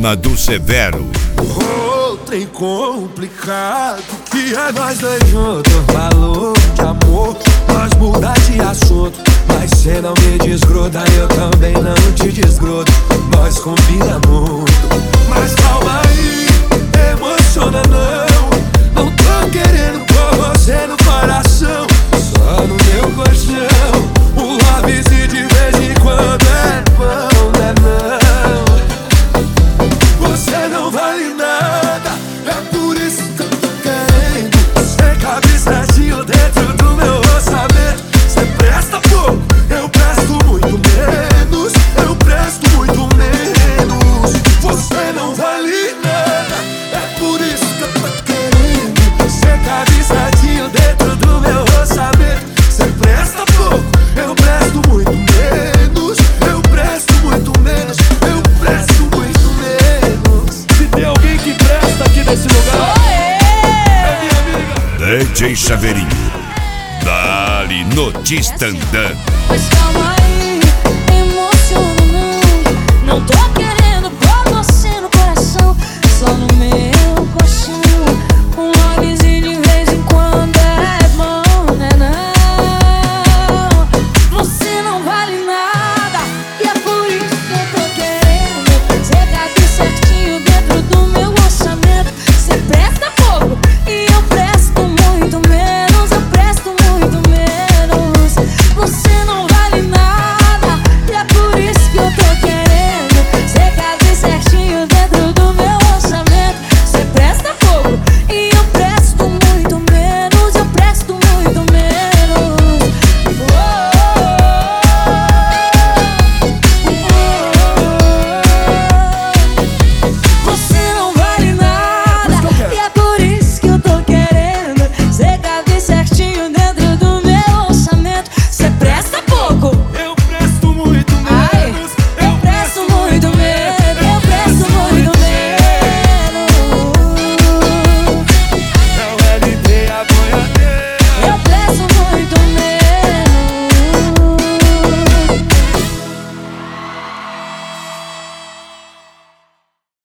Programa do Severo. Trem complicado que é nós dois juntos. Falou de amor, nós muda de assunto. Mas cê não me desgruda, eu também não te desgrudo. Nós combina muito, mas calma aí, emociona não. Não tô querendo pôr você no coração, só no meu colchão. O love se de vez em quando é bom, né não? Você não vale nada, é por isso que eu tô querendo. Você cabe certinho dentro do meu orçamento. Você presta pouco, eu presto muito menos. Eu presto muito menos. Você não vale nada, é por isso que eu tô querendo. Você cabe certinho dentro do meu orçamento. Você presta pouco, eu presto muito menos. Eu presto muito menos. Eu presto muito menos. Se tem alguém que presta aqui nesse lugar, é minha amiga DJ Chaveirinho, dali no Tistandã. Mas calma aí, emociona não. Não tô querendo